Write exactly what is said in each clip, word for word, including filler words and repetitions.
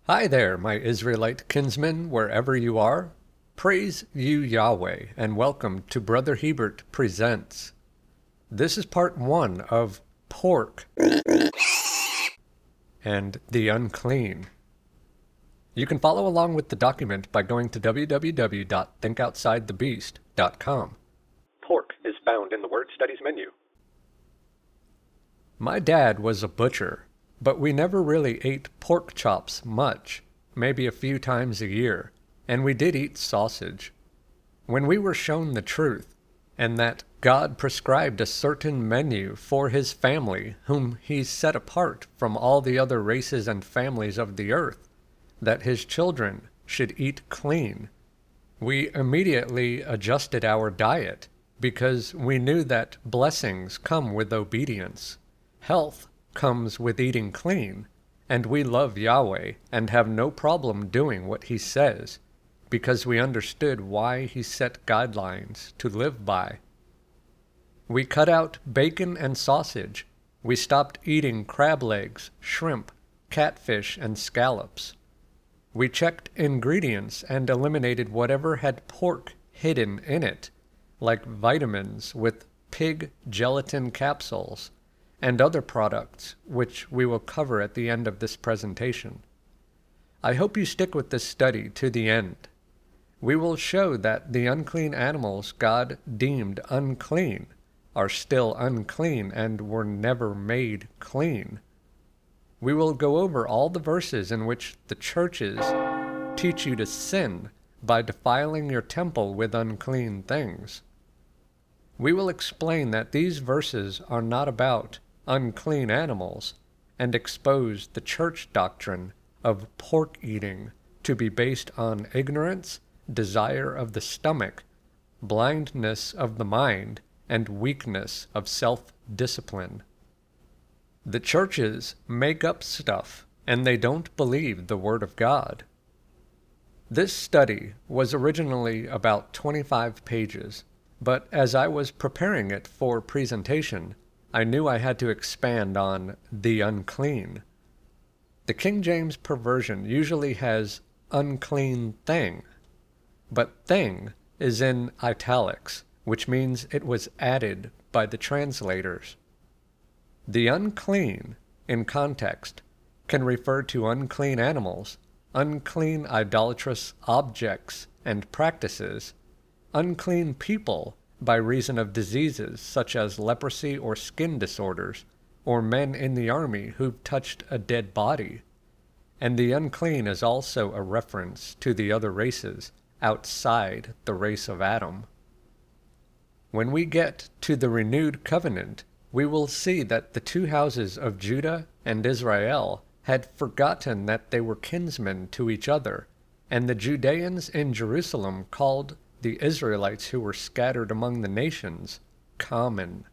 Hi there, my Israelite kinsmen, wherever you are. Praise you, Yahweh, and welcome to Brother Hebert Presents. This is part one of Pork and the Unclean. You can follow along with the document by going to w w w dot think outside the beast dot com. Pork is found in the Word Studies menu. My dad was a butcher, but we never really ate pork chops much, maybe a few times a year, and we did eat sausage. When we were shown the truth, and that God prescribed a certain menu for his family, whom he set apart from all the other races and families of the earth, that his children should eat clean, we immediately adjusted our diet, because we knew that blessings come with obedience. Health comes with eating clean, and we love Yahweh and have no problem doing what he says, because we understood why he set guidelines to live by. We cut out bacon and sausage. We stopped eating crab legs, shrimp, catfish, and scallops. We checked ingredients and eliminated whatever had pork hidden in it, like vitamins with pig gelatin capsules, and other products, which we will cover at the end of this presentation. I hope you stick with this study to the end. We will show that the unclean animals God deemed unclean are still unclean and were never made clean. We will go over all the verses in which the churches teach you to sin by defiling your temple with unclean things. We will explain that these verses are not about unclean animals, and expose the church doctrine of pork eating to be based on ignorance, desire of the stomach, blindness of the mind, and weakness of self-discipline. The churches make up stuff, and they don't believe the Word of God. This study was originally about twenty-five pages, but as I was preparing it for presentation, I knew I had to expand on the unclean. The King James perversion usually has unclean thing, but thing is in italics, which means it was added by the translators. The unclean, in context, can refer to unclean animals, unclean idolatrous objects and practices, unclean people, by reason of diseases such as leprosy or skin disorders, or men in the army who've touched a dead body. And the unclean is also a reference to the other races outside the race of Adam. When we get to the renewed covenant, we will see that the two houses of Judah and Israel had forgotten that they were kinsmen to each other, and the Judeans in Jerusalem called the Israelites who were scattered among the nations common.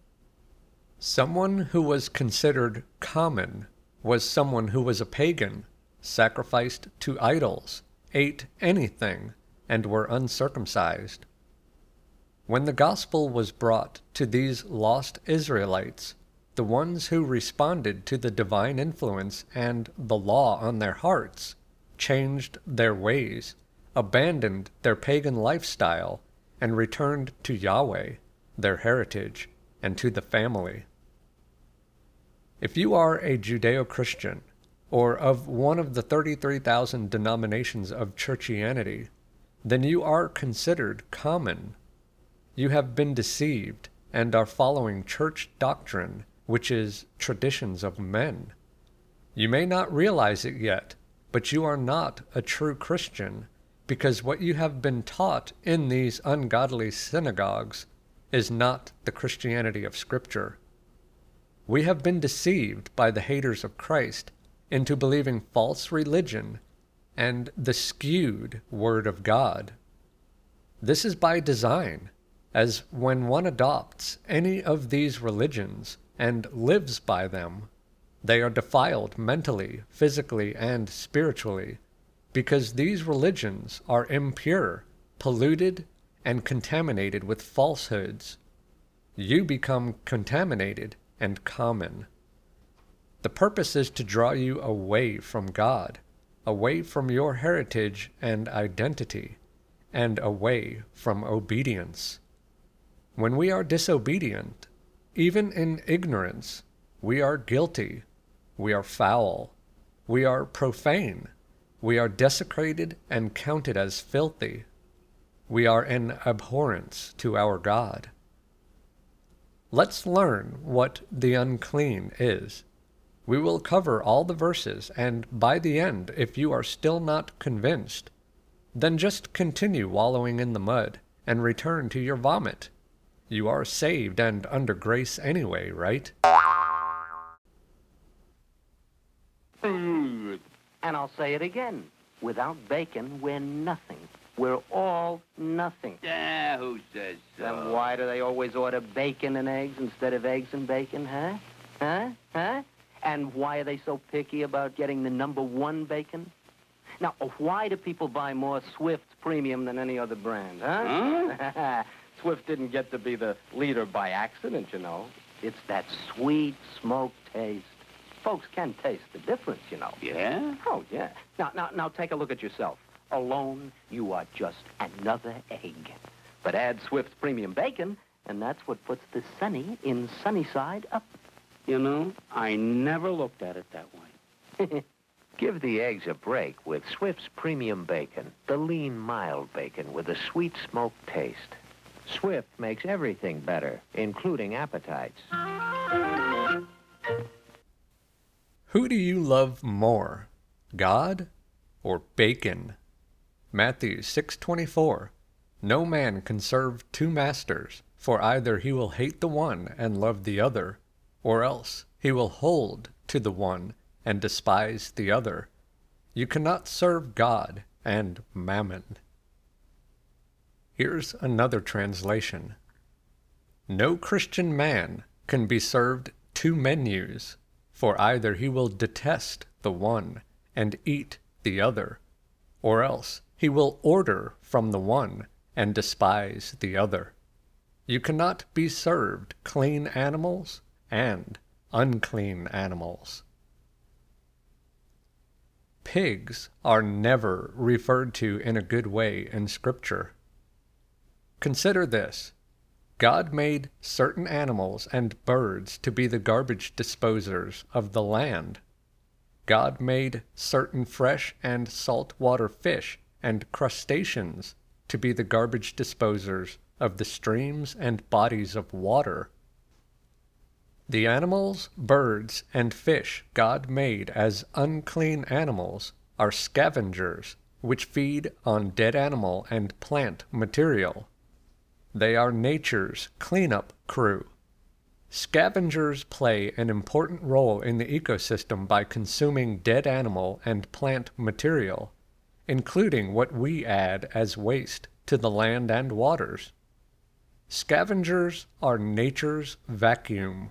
Someone who was considered common was someone who was a pagan, sacrificed to idols, ate anything, and were uncircumcised. When the gospel was brought to these lost Israelites, the ones who responded to the divine influence and the law on their hearts changed their ways, abandoned their pagan lifestyle, and returned to Yahweh, their heritage, and to the family. If you are a Judeo-Christian, or of one of the thirty-three thousand denominations of churchianity, then you are considered common. You have been deceived and are following church doctrine, which is traditions of men. You may not realize it yet, but you are not a true Christian, because what you have been taught in these ungodly synagogues is not the Christianity of Scripture. We have been deceived by the haters of Christ into believing false religion and the skewed Word of God. This is by design, as when one adopts any of these religions and lives by them, they are defiled mentally, physically, and spiritually, because these religions are impure, polluted, and contaminated with falsehoods. You become contaminated and common. The purpose is to draw you away from God, away from your heritage and identity, and away from obedience. When we are disobedient, even in ignorance, we are guilty, we are foul, we are profane, we are desecrated and counted as filthy. We are an abhorrence to our God. Let's learn what the unclean is. We will cover all the verses, and by the end, if you are still not convinced, then just continue wallowing in the mud and return to your vomit. You are saved and under grace anyway, right? Food. And I'll say it again. Without bacon, we're nothing. We're all nothing. Yeah, who says so? Then why do they always order bacon and eggs instead of eggs and bacon, huh? Huh? Huh? And why are they so picky about getting the number one bacon? Now, why do people buy more Swift's Premium than any other brand, huh? Huh? Swift didn't get to be the leader by accident, you know. It's that sweet smoked taste. Folks can taste the difference, you know. Yeah? Oh, yeah. Now, now, now take a look at yourself. Alone, you are just another egg. But add Swift's Premium Bacon, and that's what puts the sunny in sunny side up. You know, I never looked at it that way. Give the eggs a break with Swift's Premium Bacon, the lean, mild bacon with a sweet smoked taste. Swift makes everything better, including appetites. Who do you love more, God or bacon? Matthew six twenty-four. No man can serve two masters, for either he will hate the one and love the other, or else he will hold to the one and despise the other. You cannot serve God and mammon. Here's another translation. No Christian man can be served two menus, for either he will detest the one and eat the other, or else he will order from the one and despise the other. You cannot be served clean animals and unclean animals. Pigs are never referred to in a good way in Scripture. Consider this. God made certain animals and birds to be the garbage disposers of the land. God made certain fresh and saltwater fish and crustaceans to be the garbage disposers of the streams and bodies of water. The animals, birds, and fish God made as unclean animals are scavengers, which feed on dead animal and plant material. They are nature's cleanup crew. Scavengers play an important role in the ecosystem by consuming dead animal and plant material, including what we add as waste to the land and waters. Scavengers are nature's vacuum.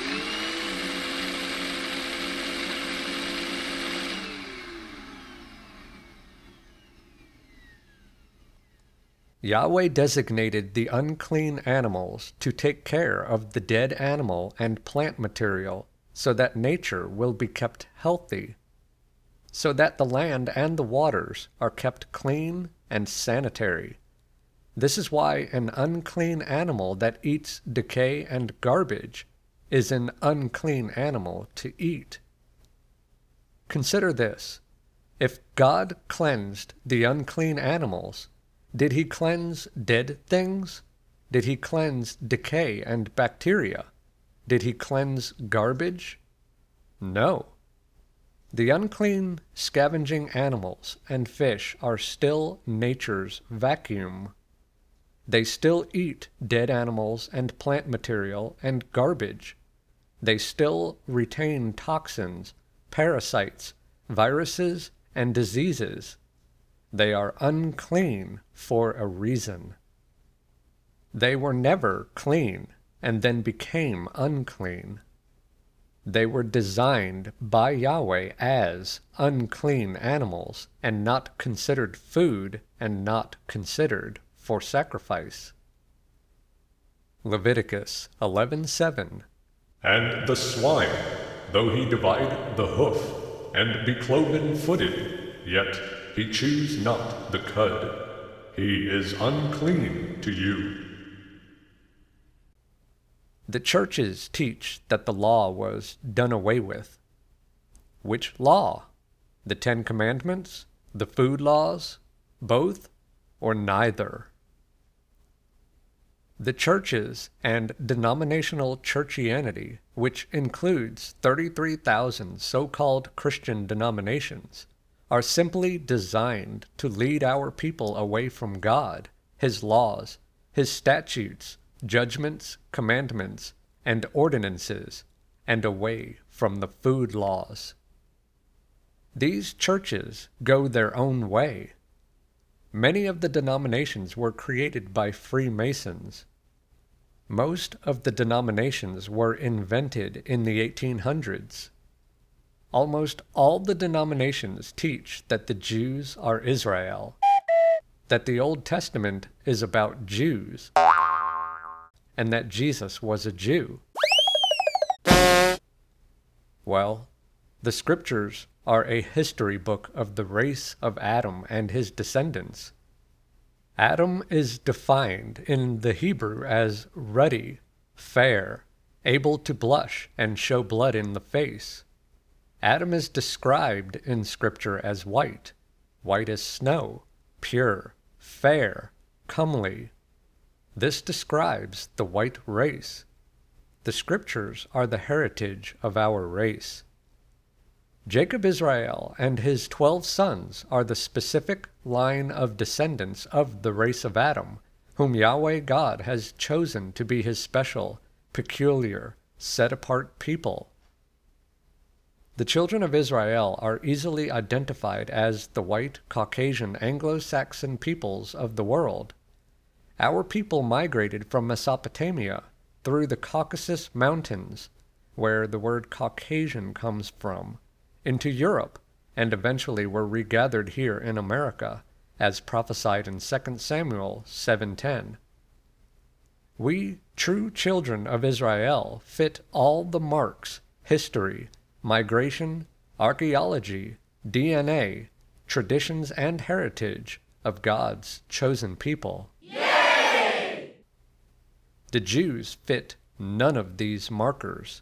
Yahweh designated the unclean animals to take care of the dead animal and plant material so that nature will be kept healthy, so that the land and the waters are kept clean and sanitary. This is why an unclean animal that eats decay and garbage is an unclean animal to eat. Consider this. If God cleansed the unclean animals, did he cleanse dead things? Did he cleanse decay and bacteria? Did he cleanse garbage? No. The unclean, scavenging animals and fish are still nature's vacuum. They still eat dead animals and plant material and garbage. They still retain toxins, parasites, viruses, and diseases. They are unclean for a reason. They were never clean and then became unclean. They were designed by Yahweh as unclean animals and not considered food and not considered for sacrifice. Leviticus eleven seven. And the swine, though he divide the hoof, and be cloven-footed, yet he chews not the cud. He is unclean to you. The churches teach that the law was done away with. Which law? The Ten Commandments? The food laws? Both? Or neither? The churches and denominational churchianity, which includes thirty-three thousand so-called Christian denominations, are simply designed to lead our people away from God, His laws, His statutes, judgments, commandments, and ordinances, and away from the food laws. These churches go their own way. Many of the denominations were created by Freemasons. Most of the denominations were invented in the eighteen hundreds. Almost all the denominations teach that the Jews are Israel, that the Old Testament is about Jews, and that Jesus was a Jew. Well, the scriptures are a history book of the race of Adam and his descendants. Adam is defined in the Hebrew as ruddy, fair, able to blush and show blood in the face. Adam is described in Scripture as white, white as snow, pure, fair, comely. This describes the white race. The Scriptures are the heritage of our race. Jacob Israel and his twelve sons are the specific line of descendants of the race of Adam, whom Yahweh God has chosen to be his special, peculiar, set-apart people. The children of Israel are easily identified as the white, Caucasian, Anglo-Saxon peoples of the world. Our people migrated from Mesopotamia through the Caucasus Mountains, where the word Caucasian comes from, into Europe, and eventually were regathered here in America, as prophesied in Second Samuel seven ten. We, true children of Israel, fit all the marks, history, migration, archaeology, D N A, traditions, and heritage of God's chosen people. Yay! The Jews fit none of these markers.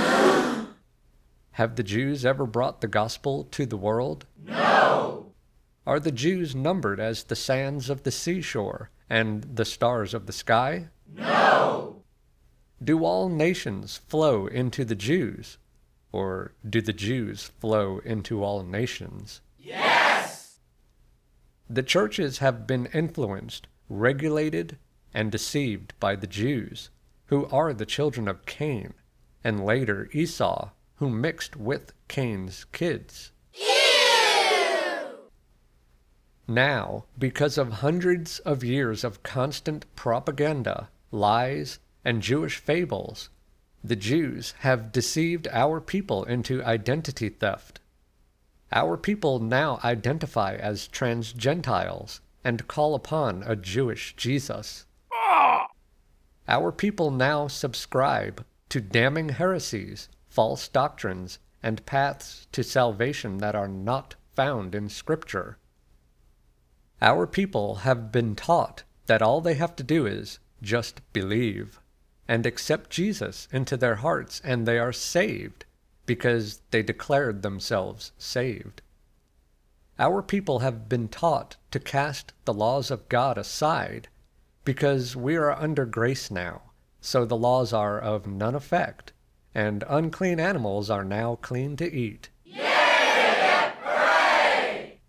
Have the Jews ever brought the gospel to the world? No! Are the Jews numbered as the sands of the seashore and the stars of the sky? No! Do all nations flow into the Jews? Or do the Jews flow into all nations? Yes! The churches have been influenced, regulated, and deceived by the Jews, who are the children of Cain, and later Esau, who mixed with Cain's kids. Ew! Now, because of hundreds of years of constant propaganda, lies, and Jewish fables, the Jews have deceived our people into identity theft. Our people now identify as trans-Gentiles and call upon a Jewish Jesus. Ah! Our people now subscribe to damning heresies, false doctrines, and paths to salvation that are not found in Scripture. Our people have been taught that all they have to do is just believe and accept Jesus into their hearts, and they are saved because they declared themselves saved. Our people have been taught to cast the laws of God aside because we are under grace now, so the laws are of none effect, and unclean animals are now clean to eat. Yeah, pray!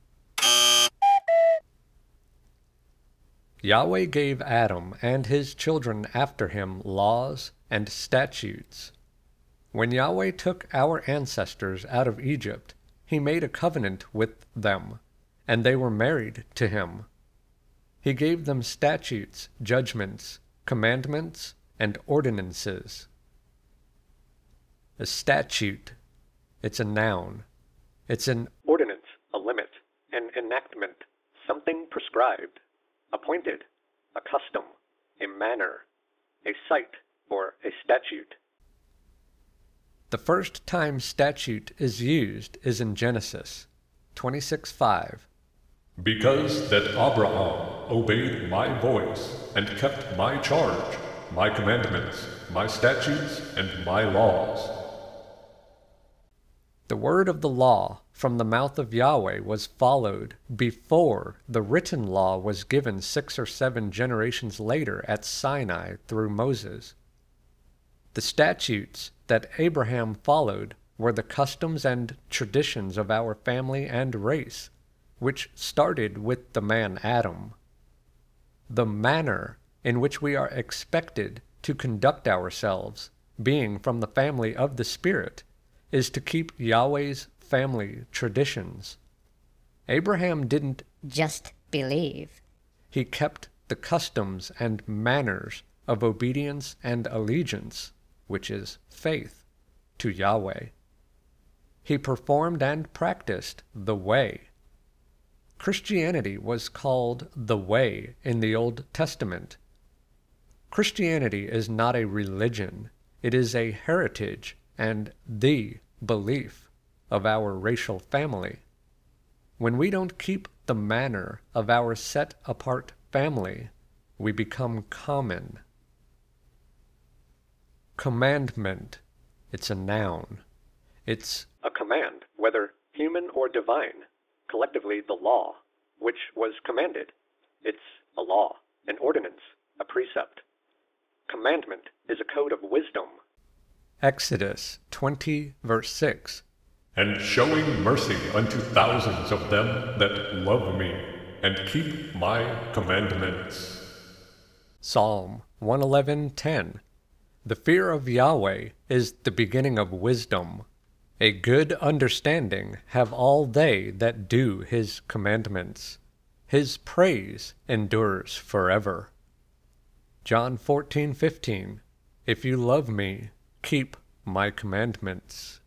Yahweh gave Adam and his children after him laws and statutes. When Yahweh took our ancestors out of Egypt, he made a covenant with them, and they were married to him. He gave them statutes, judgments, commandments, and ordinances. A statute. It's a noun. It's an ordinance, a limit, an enactment, something prescribed, appointed, a custom, a manner, a site, or a statute. The first time statute is used is in Genesis. twenty-six five. Because that Abraham obeyed my voice, and kept my charge, my commandments, my statutes, and my laws. The word of the law from the mouth of Yahweh was followed before the written law was given six or seven generations later at Sinai through Moses. The statutes that Abraham followed were the customs and traditions of our family and race, which started with the man Adam. The manner in which we are expected to conduct ourselves, being from the family of the Spirit, is to keep Yahweh's family traditions. Abraham didn't just believe. He kept the customs and manners of obedience and allegiance, which is faith, to Yahweh. He performed and practiced the way. Christianity was called the way in the Old Testament. Christianity is not a religion. It is a heritage and the belief of our racial family. When we don't keep the manner of our set-apart family, we become common. Commandment. It's a noun. It's a command, whether human or divine, collectively the law, which was commanded. It's a law, an ordinance, a precept. Commandment is a code of wisdom. Exodus twenty, verse six. And showing mercy unto thousands of them that love me, and keep my commandments. Psalm one eleven ten. The fear of Yahweh is the beginning of wisdom. A good understanding have all they that do his commandments. His praise endures forever. John fourteen fifteen. If you love me, keep my commandments.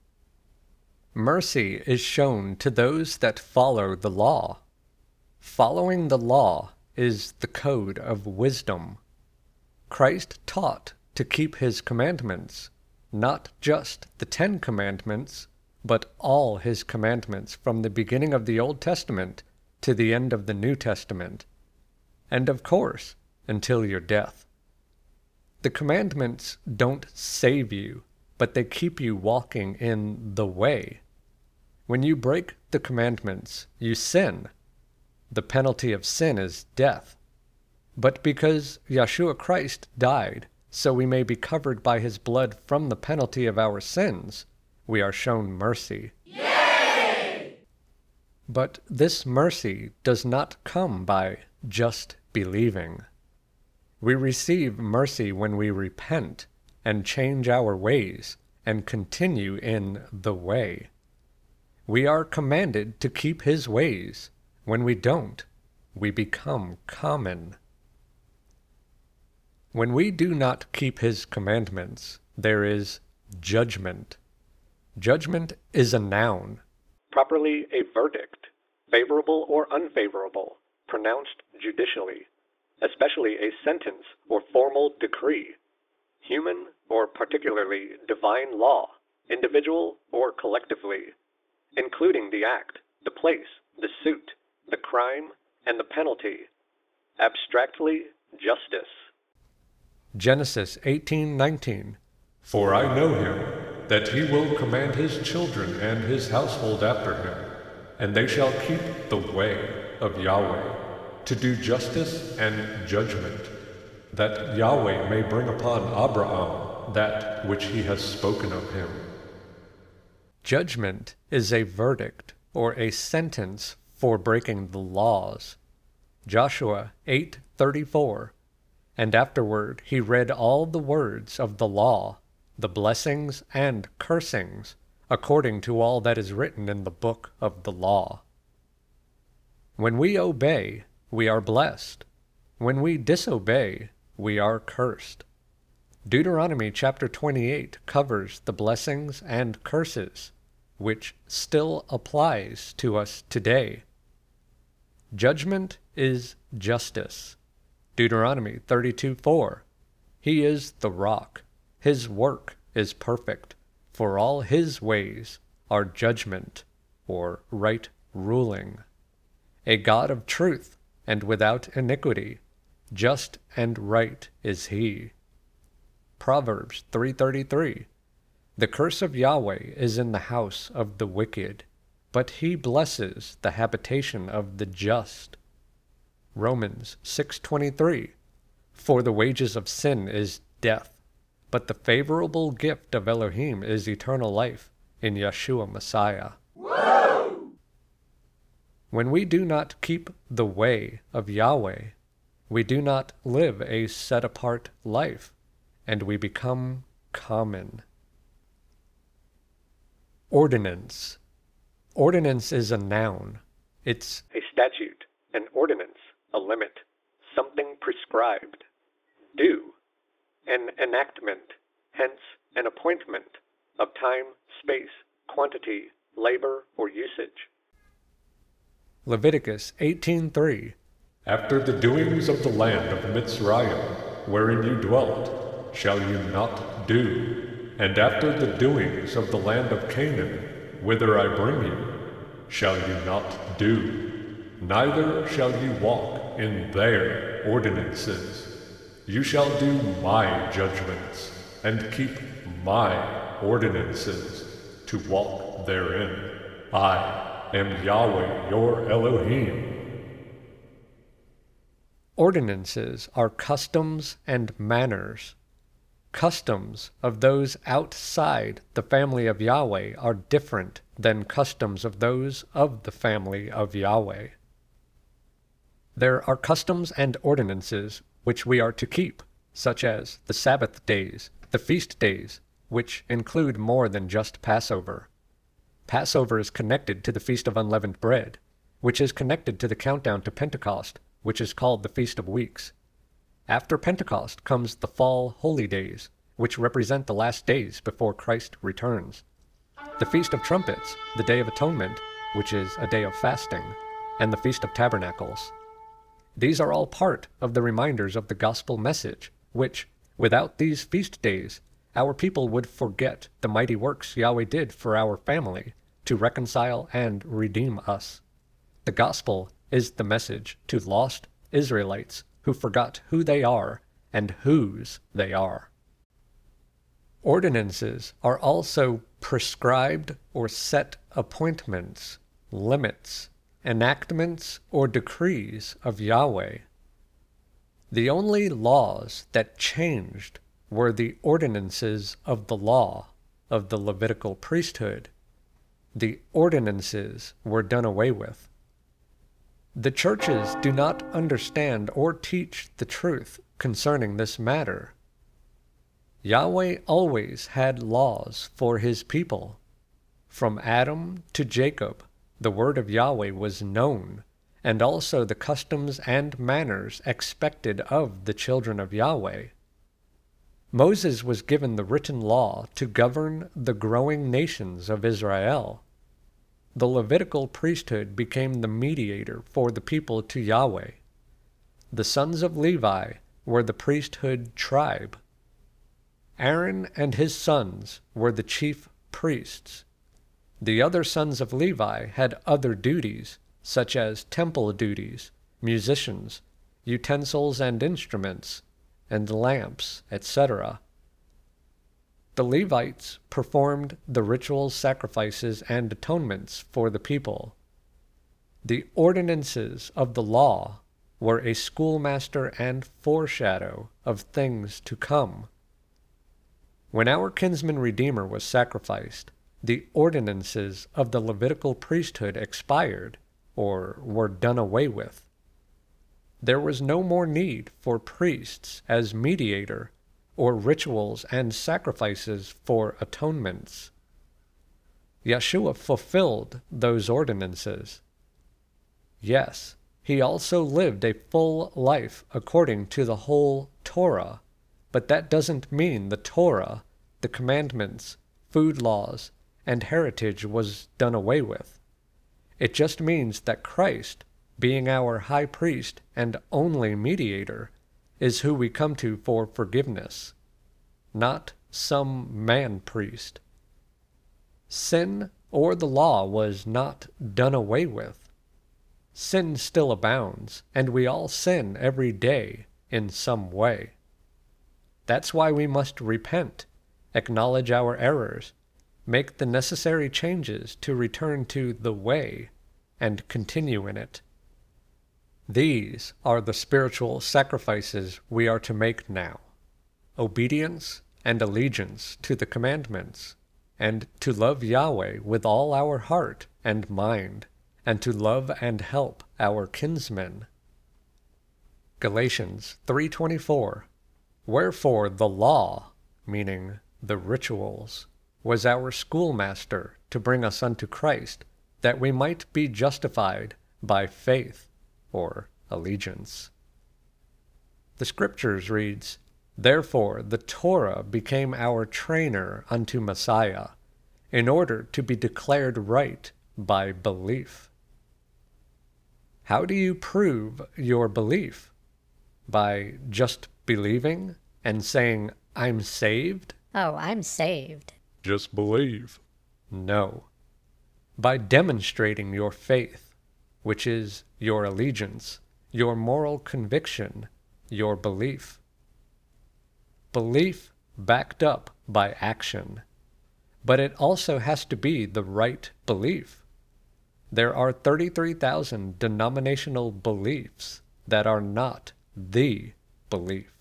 Mercy is shown to those that follow the law. Following the law is the code of wisdom. Christ taught to keep his commandments, not just the Ten Commandments, but all his commandments from the beginning of the Old Testament to the end of the New Testament, and of course, until your death. The commandments don't save you, but they keep you walking in the way. When you break the commandments, you sin. The penalty of sin is death. But because Yeshua Christ died, so we may be covered by his blood from the penalty of our sins, we are shown mercy. Yay! But this mercy does not come by just believing. We receive mercy when we repent and change our ways and continue in the way. We are commanded to keep his ways. When we don't, we become common. When we do not keep his commandments, there is judgment. Judgment is a noun, properly a verdict, favorable or unfavorable, pronounced judicially, especially a sentence or formal decree, human or particularly divine law, individual or collectively, including the act, the place, the suit, the crime, and the penalty, abstractly justice. Genesis eighteen nineteen. For I know him, that he will command his children and his household after him, and they shall keep the way of Yahweh, to do justice and judgment, that Yahweh may bring upon Abraham that which he has spoken of him. Judgment is a verdict or a sentence for breaking the laws. Joshua eight thirty-four. And afterward he read all the words of the law, the blessings and cursings, according to all that is written in the book of the law. When we obey, we are blessed. When we disobey, we are cursed. Deuteronomy chapter twenty-eight covers the blessings and curses, which still applies to us today. Judgment is justice. Deuteronomy thirty-two four. He is the rock. His work is perfect, for all his ways are judgment or right ruling. A God of truth and without iniquity, just and right is he. Proverbs three thirty-three. The curse of Yahweh is in the house of the wicked, but he blesses the habitation of the just. Romans six twenty-three. For the wages of sin is death, but the favorable gift of Elohim is eternal life in Yeshua Messiah. Whoa! When we do not keep the way of Yahweh, we do not live a set-apart life, and we become common. Ordinance. Ordinance is a noun. It's a statute, an ordinance, a limit, something prescribed. Do, an enactment, hence an appointment of time, space, quantity, labor, or usage. Leviticus eighteen three. After the doings of the land of Mitzrayim, wherein you dwelt, shall you not do, and after the doings of the land of Canaan, whither I bring you, shall you not do, neither shall you walk in their ordinances. You shall do my judgments, and keep my ordinances, to walk therein. I am Yahweh your Elohim. Ordinances are customs and manners. Customs of those outside the family of Yahweh are different than customs of those of the family of Yahweh. There are customs and ordinances which we are to keep, such as the Sabbath days, the feast days, which include more than just Passover. Passover is connected to the Feast of Unleavened Bread, which is connected to the countdown to Pentecost, which is called the Feast of Weeks. After Pentecost comes the fall holy days, which represent the last days before Christ returns. The Feast of Trumpets, the Day of Atonement, which is a day of fasting, and the Feast of Tabernacles. These are all part of the reminders of the gospel message, which, without these feast days, our people would forget the mighty works Yahweh did for our family to reconcile and redeem us. The gospel is the message to lost Israelites who forgot who they are and whose they are. Ordinances are also prescribed or set appointments, limits, enactments, or decrees of Yahweh. The only laws that changed were the ordinances of the law of the Levitical priesthood. The ordinances were done away with. The churches do not understand or teach the truth concerning this matter. Yahweh always had laws for his people. From Adam to Jacob, the word of Yahweh was known, and also the customs and manners expected of the children of Yahweh. Moses was given the written law to govern the growing nations of Israel. The Levitical priesthood became the mediator for the people to Yahweh. The sons of Levi were the priesthood tribe. Aaron and his sons were the chief priests. The other sons of Levi had other duties, such as temple duties, musicians, utensils and instruments, and lamps, et cetera. The Levites performed the ritual sacrifices and atonements for the people. The ordinances of the law were a schoolmaster and foreshadow of things to come. When our kinsman Redeemer was sacrificed, the ordinances of the Levitical priesthood expired, or were done away with. There was no more need for priests as mediator, or rituals and sacrifices for atonements. Yeshua fulfilled those ordinances. Yes, he also lived a full life according to the whole Torah, but that doesn't mean the Torah, the commandments, food laws, and heritage was done away with. It just means that Christ, being our high priest and only mediator, is who we come to for forgiveness, not some man priest. Sin or the law was not done away with. Sin still abounds, and we all sin every day in some way. That's why we must repent, acknowledge our errors, make the necessary changes to return to the way, and continue in it. These are the spiritual sacrifices we are to make now: obedience and allegiance to the commandments, and to love Yahweh with all our heart and mind, and to love and help our kinsmen. Galatians three twenty-four. Wherefore the law, meaning the rituals, was our schoolmaster to bring us unto Christ, that we might be justified by faith, or allegiance. The Scriptures reads, Therefore the Torah became our trainer unto Messiah, in order to be declared right by belief. How do you prove your belief? By just believing and saying, I'm saved? Oh, I'm saved. Just believe. No. By demonstrating your faith, which is your allegiance, your moral conviction, your belief. Belief backed up by action. But it also has to be the right belief. There are thirty-three thousand denominational beliefs that are not the belief.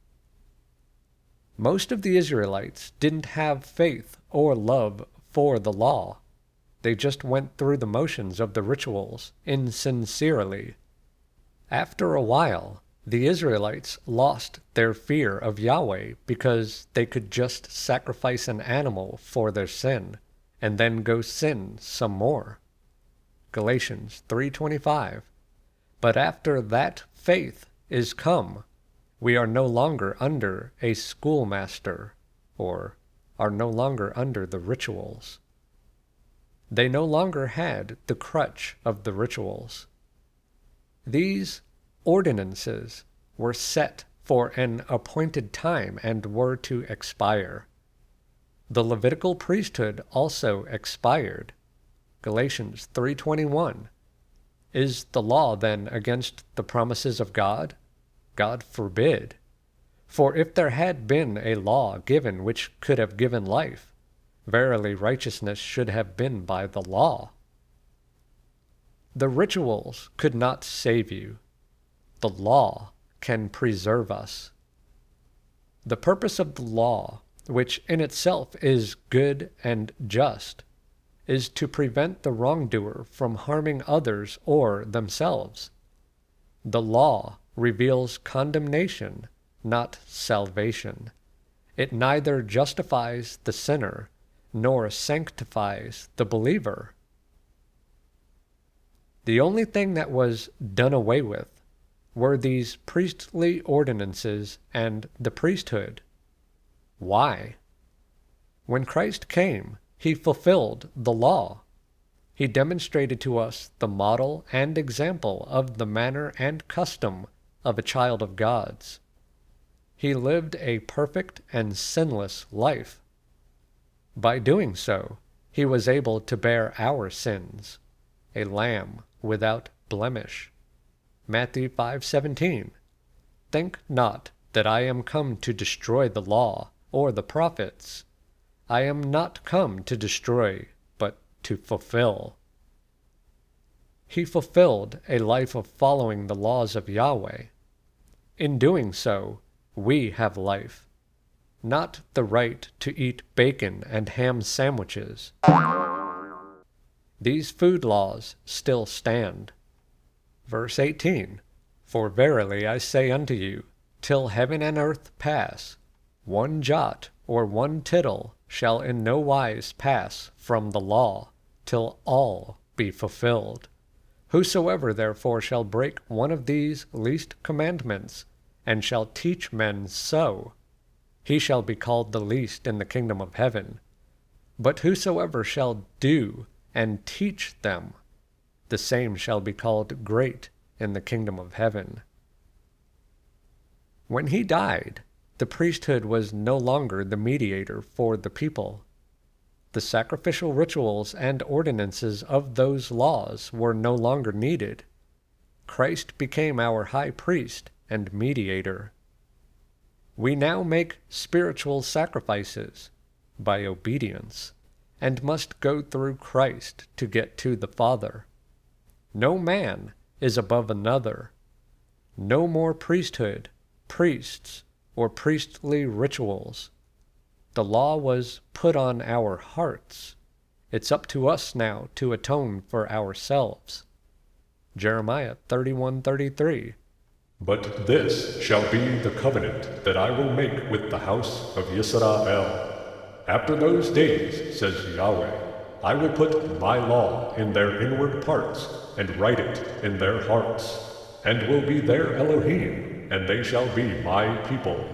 Most of the Israelites didn't have faith or love for the law. They just went through the motions of the rituals insincerely. After a while, the Israelites lost their fear of Yahweh because they could just sacrifice an animal for their sin and then go sin some more. Galatians three twenty-five. But after that faith is come, we are no longer under a schoolmaster, or are no longer under the rituals. They no longer had the crutch of the rituals. These ordinances were set for an appointed time and were to expire. The Levitical priesthood also expired. Galatians three twenty-one. Is the law then against the promises of God? God forbid. For if there had been a law given which could have given life, verily righteousness should have been by the law. The rituals could not save you. The law can preserve us. The purpose of the law, which in itself is good and just, is to prevent the wrongdoer from harming others or themselves. The law reveals condemnation, not salvation. It neither justifies the sinner nor sanctifies the believer. The only thing that was done away with were these priestly ordinances and the priesthood. Why? When Christ came, he fulfilled the law. He demonstrated to us the model and example of the manner and custom of a child of God's. He lived a perfect and sinless life. By doing so, he was able to bear our sins, a lamb without blemish. Matthew five seventeen. Think not that I am come to destroy the law or the prophets. I am not come to destroy, but to fulfill. He fulfilled a life of following the laws of Yahweh. In doing so, we have life, not the right to eat bacon and ham sandwiches. These food laws still stand. Verse eighteen, For verily I say unto you, till heaven and earth pass, one jot or one tittle shall in no wise pass from the law, till all be fulfilled. Whosoever therefore shall break one of these least commandments, and shall teach men so, he shall be called the least in the kingdom of heaven. But whosoever shall do and teach them, the same shall be called great in the kingdom of heaven. When he died, the priesthood was no longer the mediator for the people. The sacrificial rituals and ordinances of those laws were no longer needed. Christ became our high priest and mediator. We now make spiritual sacrifices by obedience, and must go through Christ to get to the Father. No man is above another. No more priesthood, priests, or priestly rituals. The law was put on our hearts. It's up to us now to atone for ourselves. Jeremiah thirty-one thirty-three. But this shall be the covenant that I will make with the house of Israel. After those days, says Yahweh, I will put my law in their inward parts, and write it in their hearts, and will be their Elohim, and they shall be my people.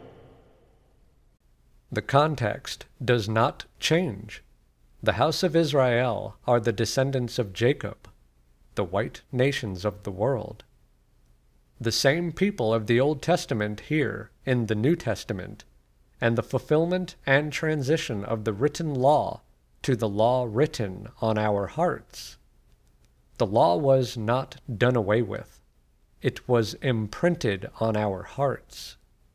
The context does not change. The house of Israel are the descendants of Jacob, the white nations of the world. The same people of the Old Testament here in the New Testament, and the fulfillment and transition of the written law to the law written on our hearts. The law was not done away with. It was imprinted on our hearts.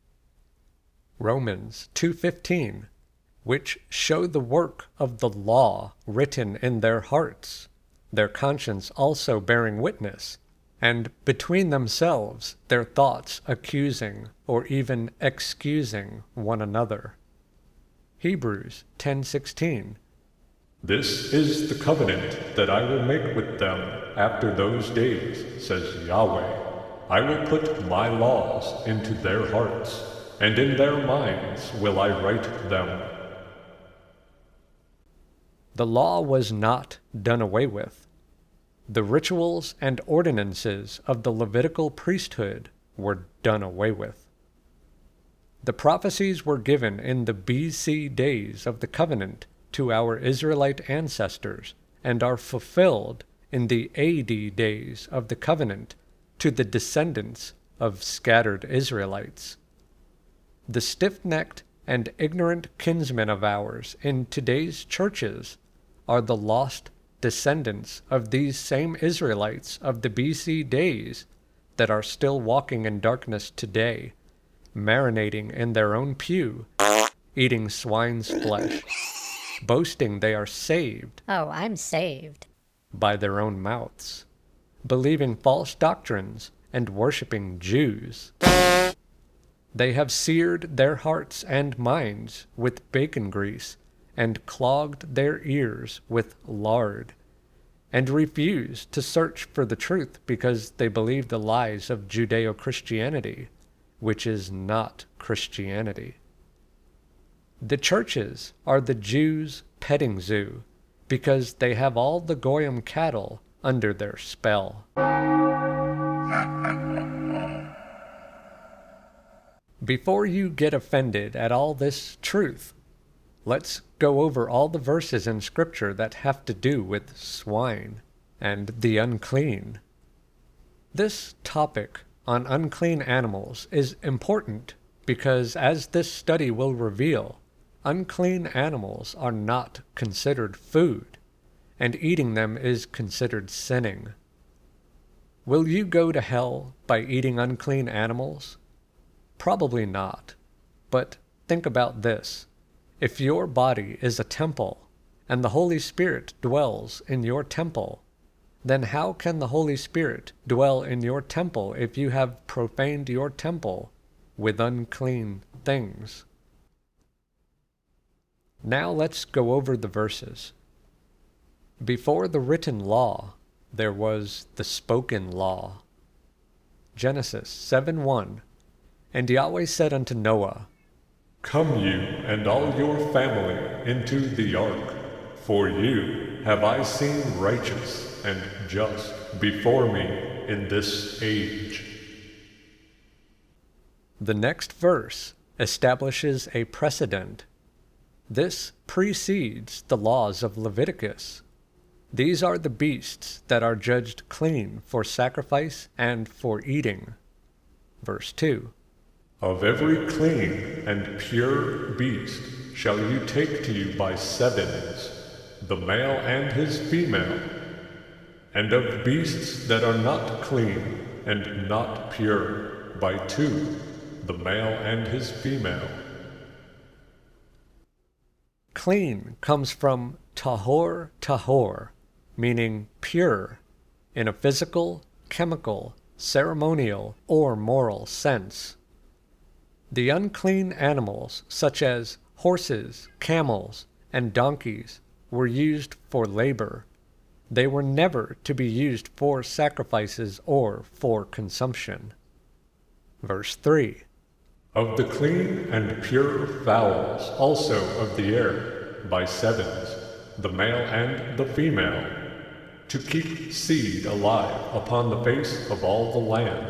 Romans two fifteen, which show the work of the law written in their hearts, their conscience also bearing witness, and between themselves their thoughts accusing or even excusing one another. Hebrews ten sixteen. This is the covenant that I will make with them after those days, says Yahweh. I will put my laws into their hearts, and in their minds will I write them. The law was not done away with. The rituals and ordinances of the Levitical priesthood were done away with. The prophecies were given in the B C days of the covenant to our Israelite ancestors, and are fulfilled in the A D days of the covenant to the descendants of scattered Israelites. The stiff-necked and ignorant kinsmen of ours in today's churches are the lost descendants of these same Israelites of the B C days that are still walking in darkness today, marinating in their own pew, eating swine's flesh, boasting they are saved. Oh, I'm saved. By their own mouths, believing false doctrines and worshiping Jews. They have seared their hearts and minds with bacon grease, and clogged their ears with lard, and refuse to search for the truth because they believe the lies of Judeo-Christianity, which is not Christianity. The churches are the Jews' petting zoo, because they have all the Goyim cattle under their spell. Before you get offended at all this truth, let's go over all the verses in Scripture that have to do with swine and the unclean. This topic on unclean animals is important because, as this study will reveal, unclean animals are not considered food, and eating them is considered sinning. Will you go to hell by eating unclean animals? Probably not. But think about this. If your body is a temple, and the Holy Spirit dwells in your temple, then how can the Holy Spirit dwell in your temple if you have profaned your temple with unclean things? Now let's go over the verses. Before the written law, there was the spoken law. Genesis seven one. And Yahweh said unto Noah, Come you and all your family into the ark, for you have I seen righteous and just before me in this age. The next verse establishes a precedent. This precedes the laws of Leviticus. These are the beasts that are judged clean for sacrifice and for eating. Verse two. Of every clean and pure beast shall you take to you by sevens, the male and his female, and of beasts that are not clean and not pure, by two, the male and his female. Clean comes from tahor tahor, meaning pure, in a physical, chemical, ceremonial, or moral sense. The unclean animals, such as horses, camels, and donkeys, were used for labor. They were never to be used for sacrifices or for consumption. Verse three. Of the clean and pure fowls also of the air, by sevens, the male and the female, to keep seed alive upon the face of all the land.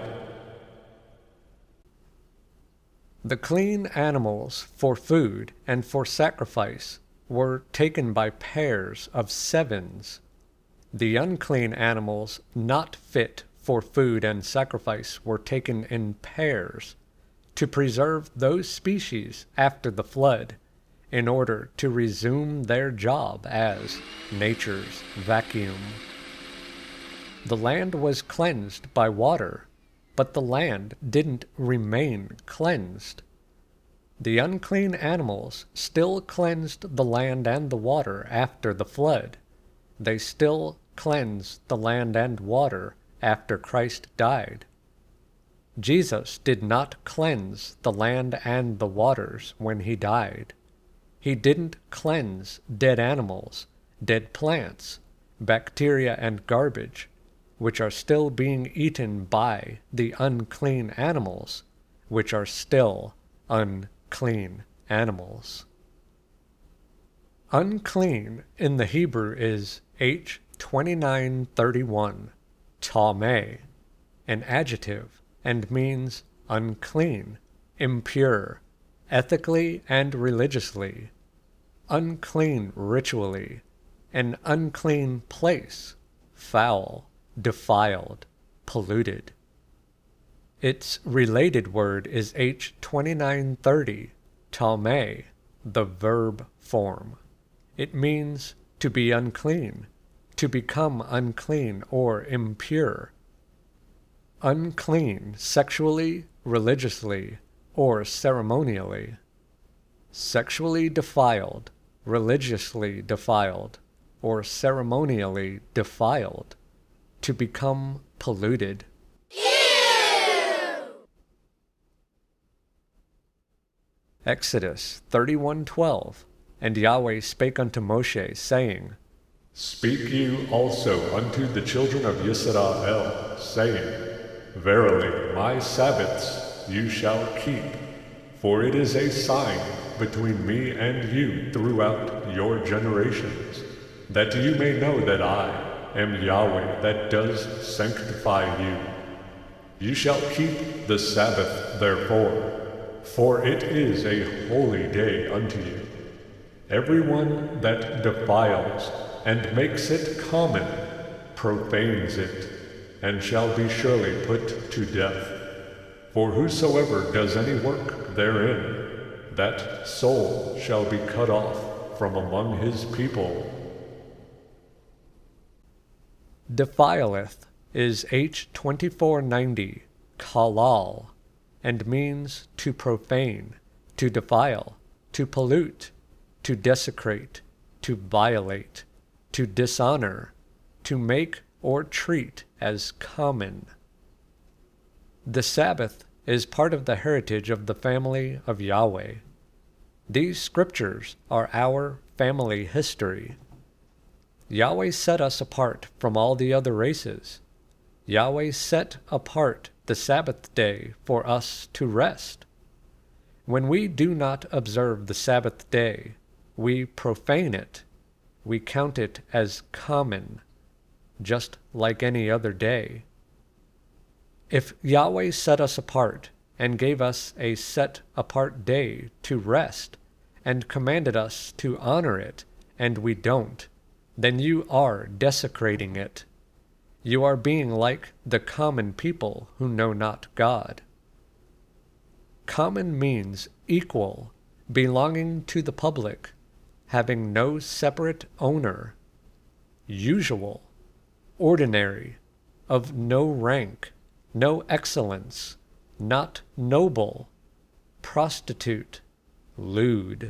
The clean animals for food and for sacrifice were taken by pairs of sevens. The unclean animals not fit for food and sacrifice were taken in pairs to preserve those species after the flood in order to resume their job as nature's vacuum. The land was cleansed by water, but the land didn't remain cleansed. The unclean animals still cleansed the land and the water after the flood. They still cleansed the land and water after Christ died. Jesus did not cleanse the land and the waters when he died. He didn't cleanse dead animals, dead plants, bacteria and garbage, which are still being eaten by the unclean animals, which are still unclean animals. Unclean in the Hebrew is H twenty-nine thirty-one, tameh, an adjective, and means unclean, impure, ethically and religiously, unclean ritually, an unclean place, foul, defiled, polluted. Its related word is H twenty-nine thirty, tameh, the verb form. It means to be unclean, to become unclean or impure. Unclean sexually, religiously, or ceremonially. Sexually defiled, religiously defiled, or ceremonially defiled. To become polluted. Ew! Exodus thirty-one twelve. And Yahweh spake unto Moshe, saying, Speak you also unto the children of Yisrael, saying, Verily my Sabbaths you shall keep, for it is a sign between me and you throughout your generations, that you may know that I am Yahweh that does sanctify you. You shall keep the Sabbath therefore, for it is a holy day unto you. Everyone that defiles and makes it common profanes it, and shall be surely put to death. For whosoever does any work therein, that soul shall be cut off from among his people. Defileth is H twenty-four ninety, kalal, and means to profane, to defile, to pollute, to desecrate, to violate, to dishonor, to make or treat as common. The Sabbath is part of the heritage of the family of Yahweh. These scriptures are our family history. Yahweh set us apart from all the other races. Yahweh set apart the Sabbath day for us to rest. When we do not observe the Sabbath day, we profane it. We count it as common, just like any other day. If Yahweh set us apart and gave us a set-apart day to rest and commanded us to honor it, and we don't, then you are desecrating it. You are being like the common people who know not God. Common means equal, belonging to the public, having no separate owner, usual, ordinary, of no rank, no excellence, not noble, prostitute, lewd.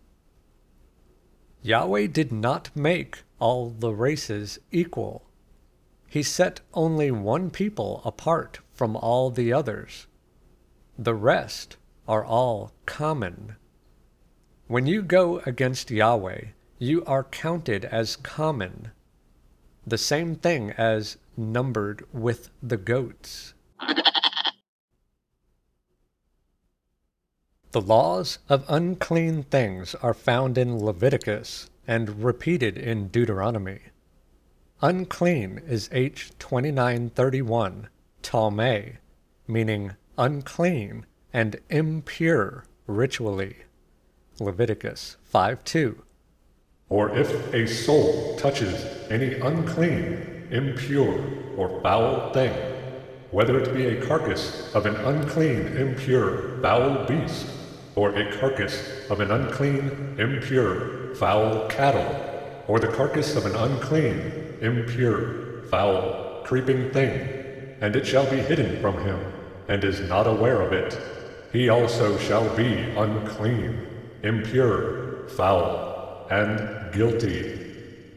Yahweh did not make all the races equal. He set only one people apart from all the others. The rest are all common. When you go against Yahweh, you are counted as common, the same thing as numbered with the goats. The laws of unclean things are found in Leviticus and repeated in Deuteronomy. Unclean is H twenty-nine thirty-one, Talmeh, meaning unclean and impure ritually. Leviticus five two. Or if a soul touches any unclean, impure, or foul thing, whether it be a carcass of an unclean, impure, foul beast, or a carcass of an unclean, impure, foul cattle, or the carcass of an unclean, impure, foul, creeping thing, and it shall be hidden from him, and is not aware of it, he also shall be unclean, impure, foul, and guilty.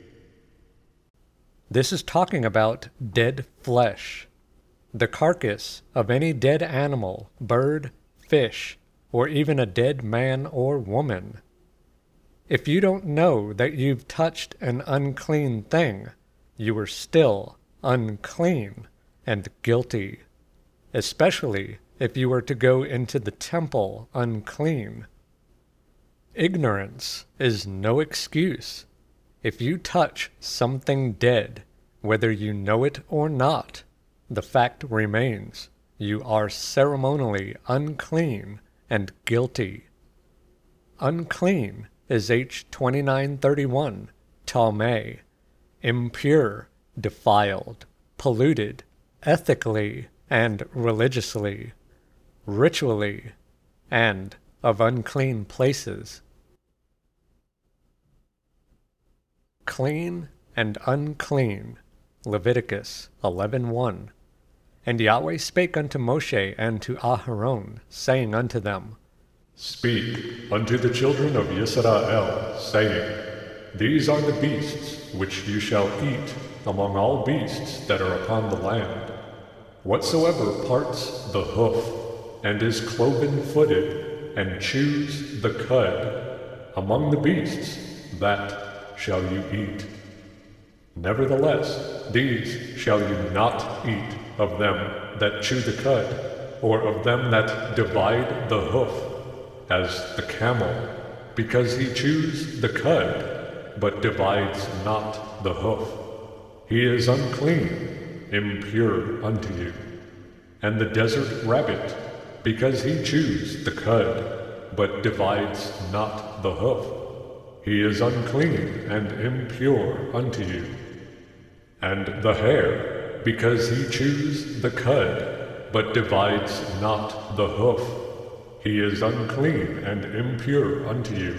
This is talking about dead flesh, the carcass of any dead animal, bird, fish, or even a dead man or woman. If you don't know that you've touched an unclean thing, you are still unclean and guilty, especially if you were to go into the temple unclean. Ignorance is no excuse. If you touch something dead, whether you know it or not, the fact remains you are ceremonially unclean and guilty. Unclean is H twenty-nine thirty-one, Talmeh, impure, defiled, polluted, ethically and religiously, ritually, and of unclean places. Clean and unclean, Leviticus eleven one. And Yahweh spake unto Moshe and to Aharon, saying unto them, Speak unto the children of Yisrael, saying, These are the beasts which you shall eat among all beasts that are upon the land. Whatsoever parts the hoof, and is cloven-footed, and chews the cud, among the beasts, that shall you eat. Nevertheless, these shall you not eat of them that chew the cud, or of them that divide the hoof, as the camel, because he chews the cud, but divides not the hoof. He is unclean, impure unto you. And the desert rabbit, because he chews the cud, but divides not the hoof. He is unclean and impure unto you. And the hare, because he chews the cud, but divides not the hoof. He is unclean and impure unto you.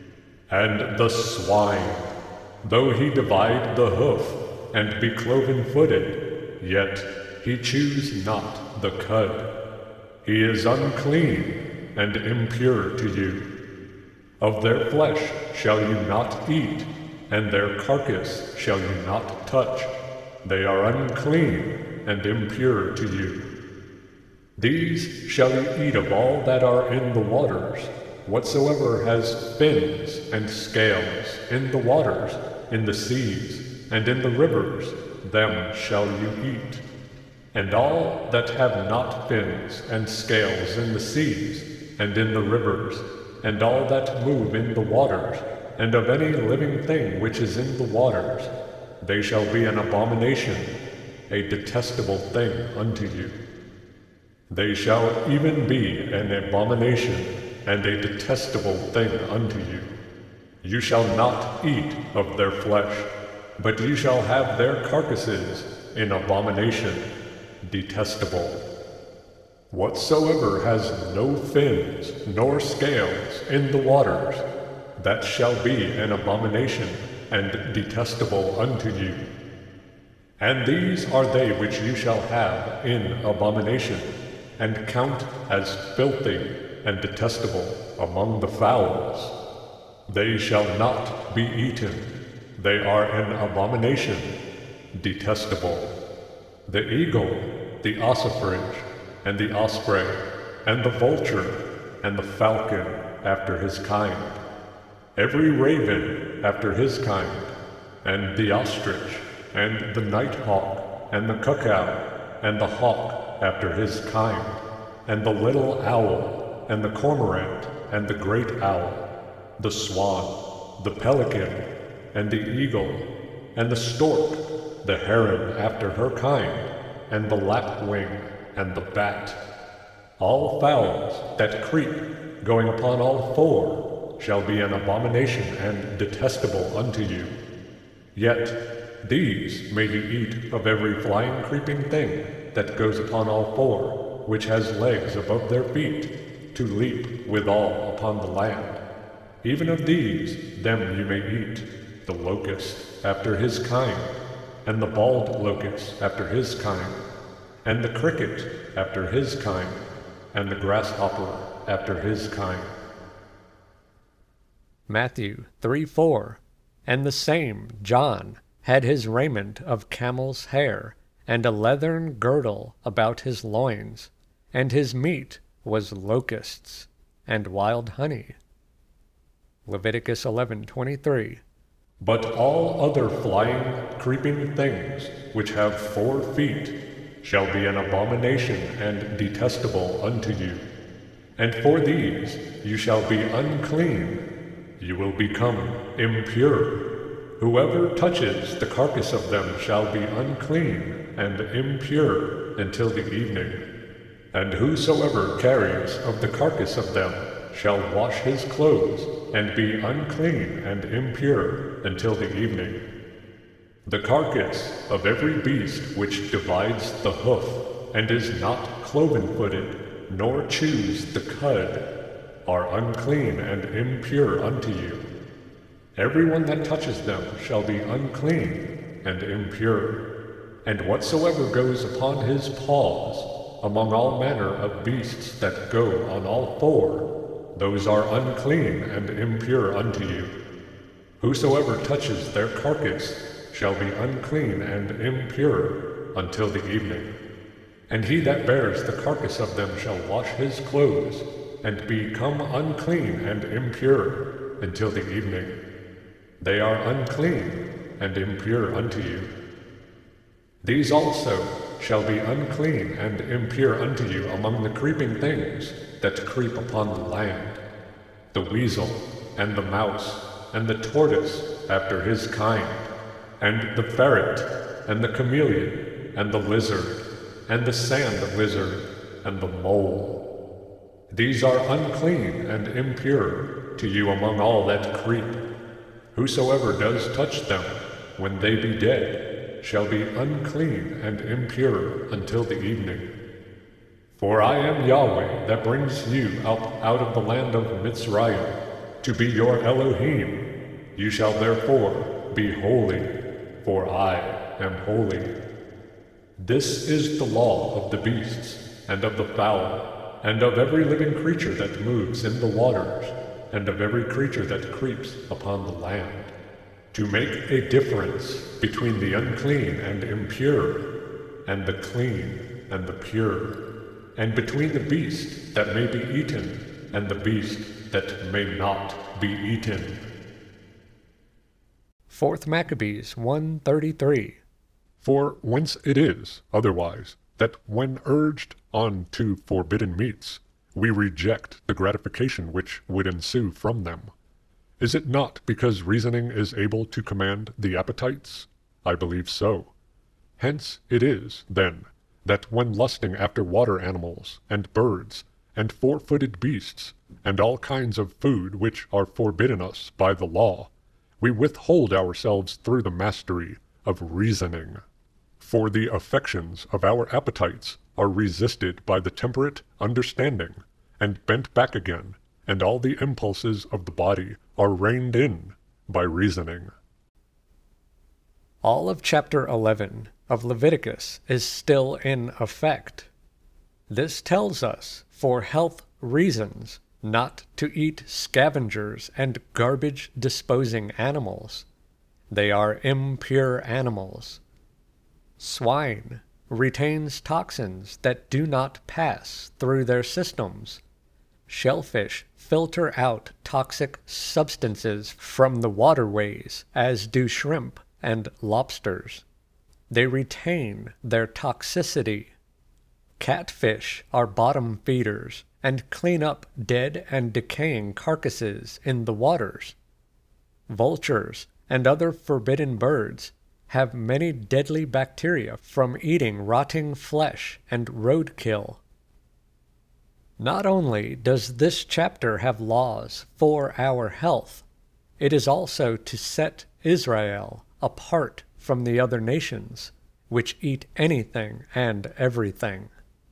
And the swine, though he divide the hoof, and be cloven-footed, yet he chews not the cud. He is unclean and impure to you. Of their flesh shall you not eat, and their carcass shall you not touch. They are unclean and impure to you. These shall you eat of all that are in the waters, whatsoever has fins and scales in the waters, in the seas, and in the rivers, them shall you eat. And all that have not fins and scales in the seas, and in the rivers, and all that move in the waters, and of any living thing which is in the waters, they shall be an abomination, a detestable thing unto you. They shall even be an abomination and a detestable thing unto you. You shall not eat of their flesh, but you shall have their carcasses in abomination, detestable. Whatsoever has no fins nor scales in the waters, that shall be an abomination and detestable unto you. And these are they which you shall have in abomination, and count as filthy and detestable among the fowls. They shall not be eaten. They are an abomination, detestable. The eagle, the ossifrage, and the osprey, and the vulture, and the falcon after his kind, every raven after his kind, and the ostrich, and the nighthawk, and the cuckoo, and the hawk after his kind, and the little owl, and the cormorant, and the great owl, the swan, the pelican, and the eagle, and the stork, the heron after her kind, and the lapwing, and the bat. All fowls that creep, going upon all four, shall be an abomination and detestable unto you. Yet these may ye eat of every flying creeping thing that goes upon all four, which has legs above their feet, to leap withal upon the land. Even of these, them you may eat, the locust after his kind, and the bald locust after his kind, and the cricket after his kind, and the grasshopper after his kind. Matthew three four. And the same John had his raiment of camel's hair, and a leathern girdle about his loins, and his meat was locusts and wild honey. Leviticus eleven twenty-three. But all other flying, creeping things which have four feet shall be an abomination and detestable unto you. And for these you shall be unclean, you will become impure. Whoever touches the carcass of them shall be unclean and impure until the evening. And whosoever carries of the carcass of them shall wash his clothes, and be unclean and impure until the evening. The carcass of every beast which divides the hoof, and is not cloven-footed, nor chews the cud, are unclean and impure unto you. Everyone that touches them shall be unclean and impure. And whatsoever goes upon his paws, among all manner of beasts that go on all four, those are unclean and impure unto you. Whosoever touches their carcass shall be unclean and impure until the evening. And he that bears the carcass of them shall wash his clothes, and become unclean and impure until the evening. They are unclean and impure unto you. These also shall be unclean and impure unto you among the creeping things that creep upon the land, the weasel, and the mouse, and the tortoise after his kind, and the ferret, and the chameleon, and the lizard, and the sand lizard, and the mole. These are unclean and impure to you among all that creep. Whosoever does touch them, when they be dead, shall be unclean and impure until the evening. For I am Yahweh that brings you up out of the land of Mitzrayim, to be your Elohim. You shall therefore be holy, for I am holy. This is the law of the beasts, and of the fowl, and of every living creature that moves in the waters, and of every creature that creeps upon the land, to make a difference between the unclean and impure, and the clean and the pure, and between the beast that may be eaten, and the beast that may not be eaten. Fourth Maccabees one thirty-three. For whence it is, otherwise, that when urged on to forbidden meats, we reject the gratification which would ensue from them? Is it not because reasoning is able to command the appetites? I believe so. Hence it is, then, that when lusting after water animals, and birds, and four-footed beasts, and all kinds of food which are forbidden us by the law, we withhold ourselves through the mastery of reasoning. For the affections of our appetites are resisted by the temperate understanding, and bent back again, and all the impulses of the body are reined in by reasoning. All of chapter eleven of Leviticus is still in effect. This tells us, for health reasons, not to eat scavengers and garbage-disposing animals. They are impure animals. Swine retains toxins that do not pass through their systems. Shellfish filter out toxic substances from the waterways, as do shrimp and lobsters. They retain their toxicity. Catfish are bottom feeders and clean up dead and decaying carcasses in the waters. Vultures and other forbidden birds have many deadly bacteria from eating rotting flesh and roadkill. Not only does this chapter have laws for our health, it is also to set Israel apart from the other nations, which eat anything and everything.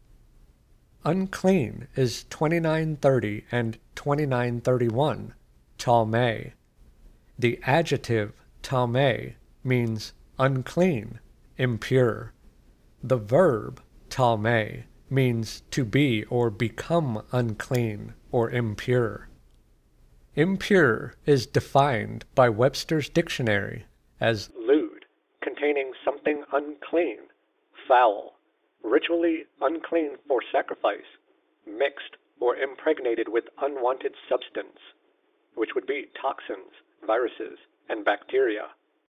Unclean is twenty-nine thirty and twenty-nine thirty-one, Talmeh. The adjective Talmeh means unclean, impure. The verb Talmeh means to be or become unclean or impure. Impure is defined by Webster's dictionary as lewd, containing something unclean, foul, ritually unclean for sacrifice, mixed or impregnated with unwanted substance, which would be toxins, viruses, and bacteria.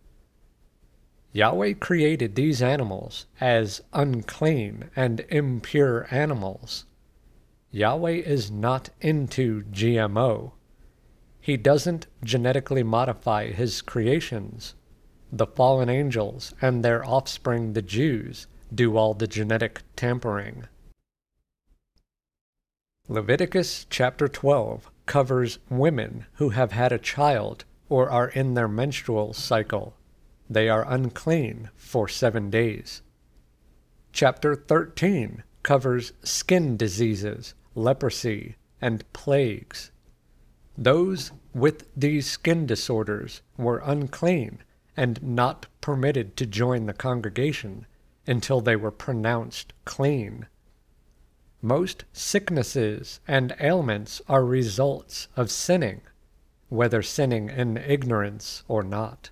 Yahweh created these animals as unclean and impure animals. Yahweh is not into G M O. He doesn't genetically modify his creations. The fallen angels and their offspring, the Jews, do all the genetic tampering. Leviticus chapter twelve covers women who have had a child or are in their menstrual cycle. They are unclean for seven days. Chapter thirteen covers skin diseases, leprosy, and plagues. Those with these skin disorders were unclean and not permitted to join the congregation until they were pronounced clean. Most sicknesses and ailments are results of sinning, whether sinning in ignorance or not.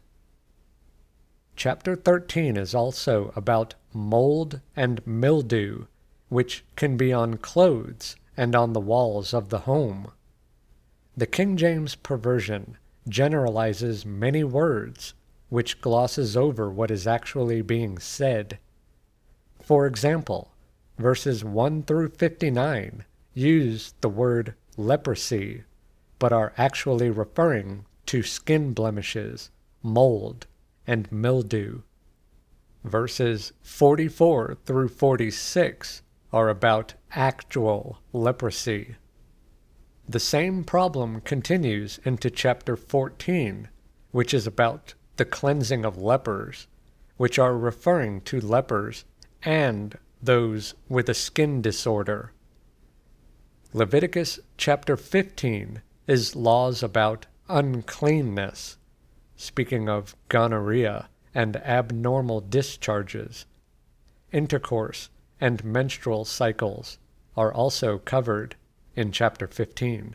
Chapter thirteen is also about mold and mildew, which can be on clothes and on the walls of the home. The King James Perversion generalizes many words, which glosses over what is actually being said. For example, verses one through fifty-nine use the word leprosy, but are actually referring to skin blemishes, mold, and mildew. Verses forty-four through forty-six are about actual leprosy. The same problem continues into chapter fourteen, which is about the cleansing of lepers, which are referring to lepers and those with a skin disorder. Leviticus chapter fifteen is laws about uncleanness, speaking of gonorrhea and abnormal discharges. Intercourse and menstrual cycles are also covered in chapter fifteen.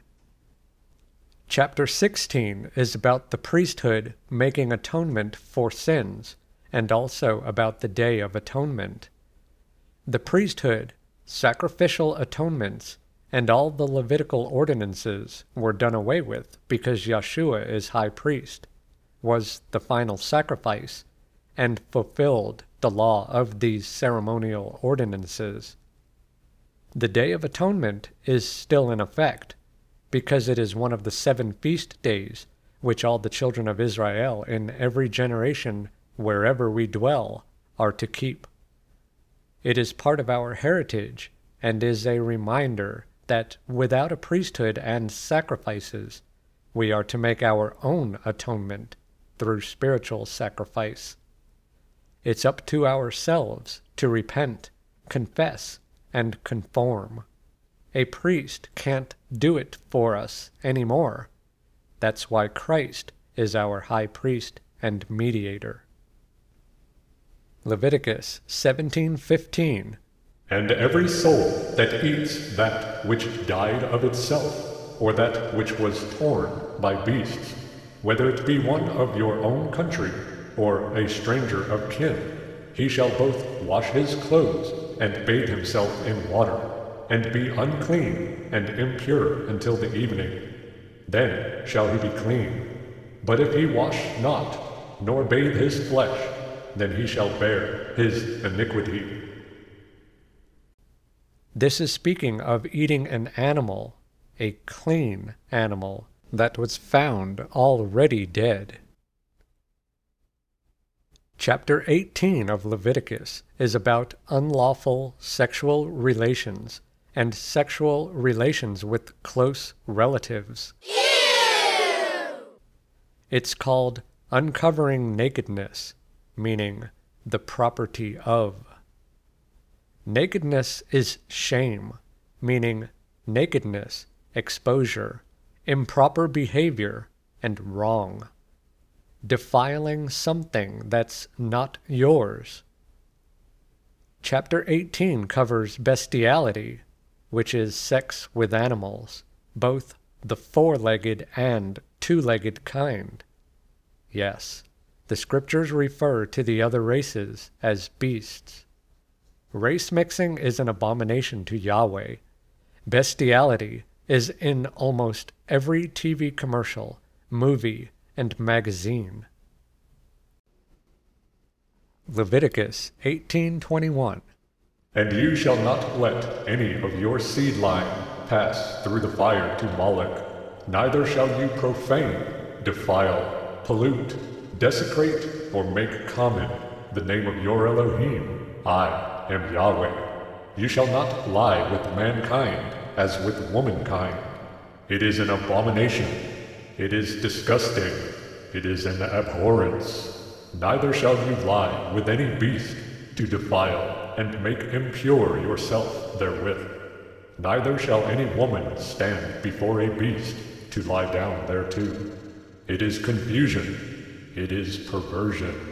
Chapter sixteen is about the priesthood making atonement for sins, and also about the Day of Atonement. The priesthood, sacrificial atonements, and all the Levitical ordinances were done away with because Yeshua is high priest, was the final sacrifice, and fulfilled the law of these ceremonial ordinances. The Day of Atonement is still in effect, because it is one of the seven feast days which all the children of Israel in every generation, wherever we dwell, are to keep. It is part of our heritage, and is a reminder that without a priesthood and sacrifices, we are to make our own atonement through spiritual sacrifice. It's up to ourselves to repent, confess, and conform. A priest can't do it for us anymore. That's why Christ is our high priest and mediator. Leviticus seventeen fifteen. And every soul that eats that which died of itself, or that which was torn by beasts, whether it be one of your own country, or a stranger of kin, he shall both wash his clothes, and bathe himself in water, and be unclean and impure until the evening. Then shall he be clean. But if he wash not, nor bathe his flesh, then he shall bear his iniquity. This is speaking of eating an animal, a clean animal, that was found already dead. Chapter eighteen of Leviticus is about unlawful sexual relations and sexual relations with close relatives. Ew! It's called uncovering nakedness, meaning the property of. Nakedness is shame, meaning nakedness, exposure, improper behavior, and wrong. Defiling something that's not yours. Chapter eighteen covers bestiality, which is sex with animals, both the four-legged and two-legged kind. Yes, the scriptures refer to the other races as beasts. Race mixing is an abomination to Yahweh. Bestiality is in almost every T V commercial, movie, and magazine. Leviticus eighteen twenty-one. And you shall not let any of your seed line pass through the fire to Moloch, neither shall you profane, defile, pollute, desecrate, or make common the name of your Elohim. I am Yahweh. You shall not lie with mankind as with womankind. It is an abomination. It is disgusting. It is an abhorrence. Neither shall you lie with any beast to defile and make impure yourself therewith. Neither shall any woman stand before a beast to lie down thereto. It is confusion. It is perversion.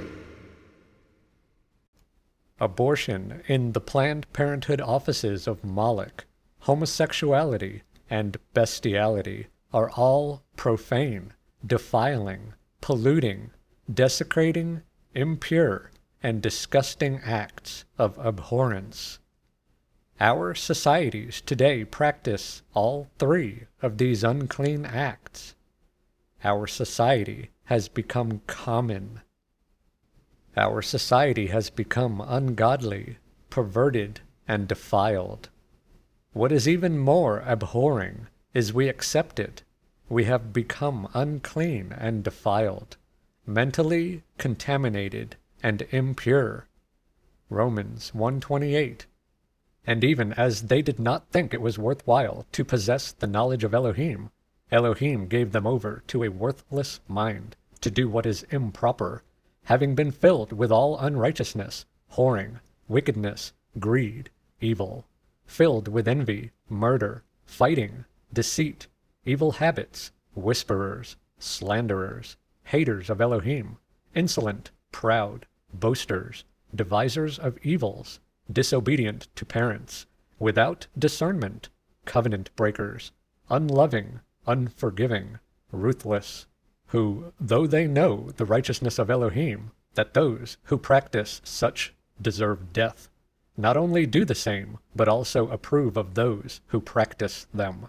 Abortion in the Planned Parenthood offices of Moloch, homosexuality, and bestiality are all profane, defiling, polluting, desecrating, impure, and disgusting acts of abhorrence. Our societies today practice all three of these unclean acts. Our society has become common. Our society has become ungodly, perverted, and defiled. What is even more abhorring is we accept it. We have become unclean and defiled, mentally contaminated and impure. Romans one twenty-eight. And even as they did not think it was worthwhile to possess the knowledge of Elohim, Elohim gave them over to a worthless mind to do what is improper, having been filled with all unrighteousness, whoring, wickedness, greed, evil, filled with envy, murder, fighting, deceit, evil habits, whisperers, slanderers, haters of Elohim, insolent, proud, boasters, devisers of evils, disobedient to parents, without discernment, covenant breakers, unloving, unforgiving, ruthless, who, though they know the righteousness of Elohim, that those who practice such deserve death, not only do the same, but also approve of those who practice them.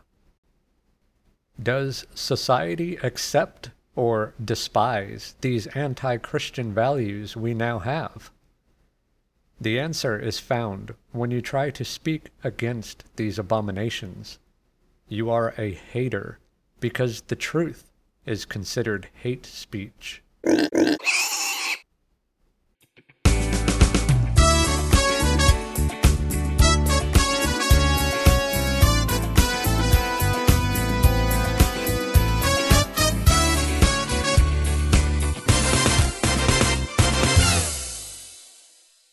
Does society accept or despise these anti-Christian values we now have? The answer is found when you try to speak against these abominations. You are a hater because the truth is considered hate speech.